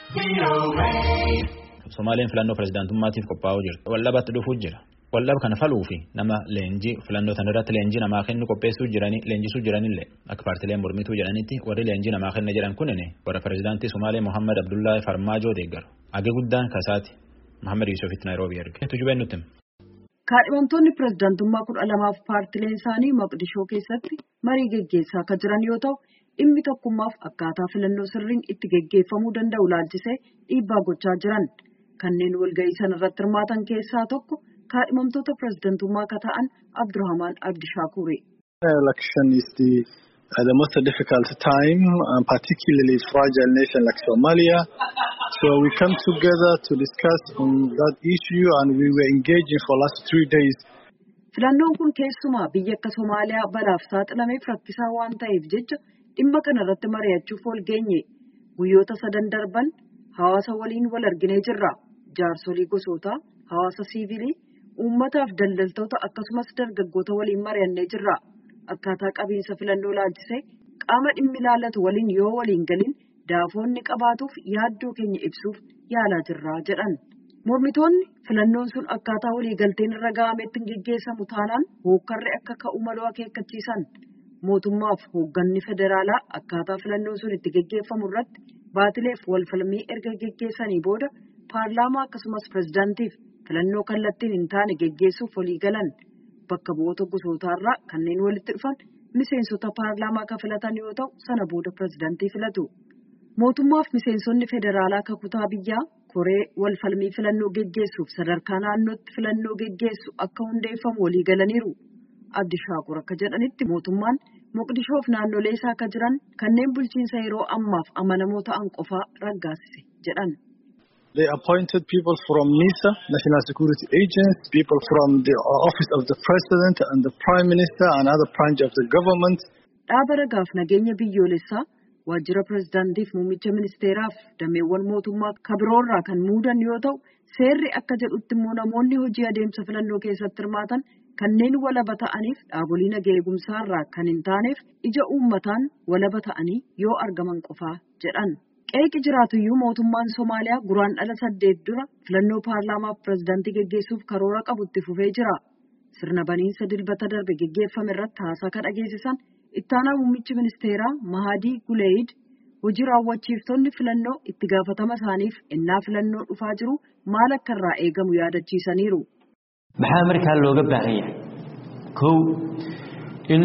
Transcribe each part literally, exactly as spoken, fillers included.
Somaliin filannoo pirezidaantummaatiif qophaa'uu jirti. Wallabatti dhufuu jira. Wallaba kana faluu fi nama leenjii filannoo sana irratti leenjii namaa kennu qopheessuu jiranii leenjisuu jiranillee akka paartileen mormituu jedhanitti warri leenjii namaa kenna jedhan kunini warra pirezidaantii Somaalee Mohammed Abdullahi Farmaajoo deeggaru. Agee guddaan kasaati Mohammed Yusufitti Naayiroobii erge. Tujubeen nutti. Kaadhimamtoonni pirezidaantummaa kudha lamaaf paartileen isaanii Maqdishoo keessatti marii geggeessaa akka jiran yoo ta'u dhimmi tokkummaaf akkaataa filannoo sirriin itti geggeeffamuu danda'u laalchisee dhiibbaa gochaa jiran kanneen walga'ii sana irratti hirmaatan keessaa tokko kaadhimamtoota pirezidaantummaa akka ta'an Abdurrahman Abdishaakuuri. Election is the uh, the most difficult time, uh, particularly fragile nation like Somalia. So we come together to discuss on that issue and we were engaging for last three days. Filannoon kun keessumaa biyya akka Somaaliyaa balaaf saaxilameef rakkisaa waan ta'eef jecha dhimma kana irratti mari'achuuf wal geenye guyyoota sadan darban hawaasa waliin wal arginee jirra. Jaarsolii gosootaa, hawaasa siivilii, uummataaf daldaltoota akkasumas dargaggoota waliin mari'annee jirra. Akkaataa qabiinsa filannoo laalchisee qaama dhimmi ilaallatu waliin yoo waliin galin daafoonni qabaatuuf yaaddoo keenya ibsuuf yaalaa jirra jedhan. Mormitoonni filannoon sun akkaataa waliigalteen irra ga'ametti geggeessamu taanaan hookkarri akka ka'u maluu akeekkachiisan. Mootummaaf hoogganni federaalaa akkaataa filannoon sun itti geggeeffamu irratti baatileef walfalmii erga geggeessanii booda paarlaamaa akkasumas pirezidaantiif filannoo kallattiin hin taane geggeessuuf walii galan bakka bu'oota gosootaarraa kanneen walitti dhufan miseensota paarlaamaa kan filatan yoo ta'u sana booda pirezidaantii filatu. Mootummaaf miseensonni federaalaa akka kutaa biyyaa koree walfalmii filannoo geggeessuuf sadarkaa naannootti filannoo geggeessu akka hundeeffamu walii galaniiru. Abdishaakur akka jedhanitti mootummaan Moqdishoof naannolee isaa akka jiran kanneen bulchiinsa yeroo ammaaf amanamoo ta'an qofaa raggaasise jedhan. They appointed people from NISA, National Security Agents, people from the Office of the President and the Prime Minister and other branch of the government. Dhaaba ragaaf nageenya biyyoolessaa waajjira pirezidaantiif muummicha ministeeraaf dameewwan mootummaa kabiroorraa kan muudan yoo ta'u seerri akka jedhutti immoo namoonni hojii adeemsa filannoo keessatti hirmaatan kanneen walaba ta'aniif dhaabolee nageenya eegumsaarraa kan hin taaneef ija uummataan walaba ta'anii yoo argaman qofaa jedhan. Qeeqi jiraatuyyuu mootummaan Somaaliyaa guraan dhala saddeet dura filannoo paarlaamaaf pirezidaantii geggeessuuf karoora qabutti fufee jira. Sirna baniinsa dilbata darbe geggeeffame irratti haasaa kan dhageessisan ittaanaa muummichi ministeeraa Mahadii Guleid hojii raawwachiiftonni filannoo itti gaafatama isaaniif ennaa filannoo dhufaa jiru maal akka irraa eegamu yaadachiisaniiru. Maxaa markaa looga baahan yahay kow in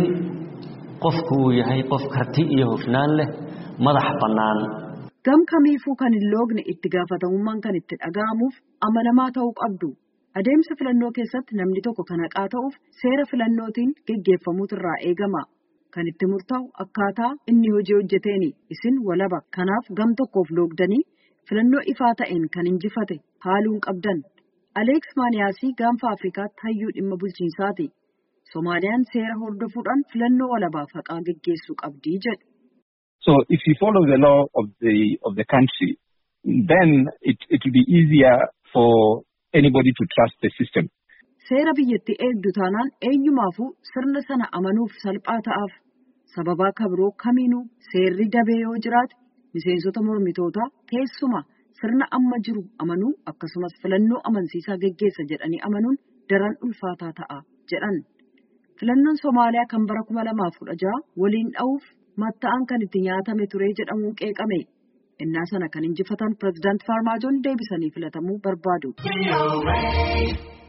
qofku uu yahay qof karti iyo hufnaan leh madax bannaan. Gam kamiifuu kan hin loogne itti gaafatamummaan kan itti dhaga'amuuf amanamaa ta'uu qabdu. Adeemsa filannoo keessatti namni tokko kan haqaa ta'uuf seera filannootiin geggeeffamuutu irraa eegama. Kan itti murtaa'u akkaataa inni hojii hojjeteeni isin walaba. Kanaaf gam tokkoof loogdanii filannoo ifaa ta'een kan injifate haaluun qabdan. Aleeks Maaniyaasii gaanfa Afrikaatti hayyuu dhimma bulchiinsaati. Soomaaliyaan seera hordofuudhaan filannoo walabaaf haqaa geggeessuu qabdii jedhu. So if you follow the law of the of the country, then it it will be easier for anybody to trust the system. Seera biyyatti eegdu taanaan eenyumaafuu sirna sana amanuuf salphaa ta'aaf. Sababaa kabiroo kamiinuu seerri dabee yoo jiraate miseensota mormitootaa keessumaa sirna amma jiru amanuu akkasumas filannoo amansiisaa geggeessa jedhanii amanuun daran ulfaataa ta'a jedhan. Filannoon Somaaliyaa kan bara kuma lamaaf kudha jaha waliin dha'uuf matta'an kan itti nyaatame ture jedhamuun qeeqame. Innaa sana kan injifatan pirezidaanti Farmaajoon deebisanii filatamuu barbaadu.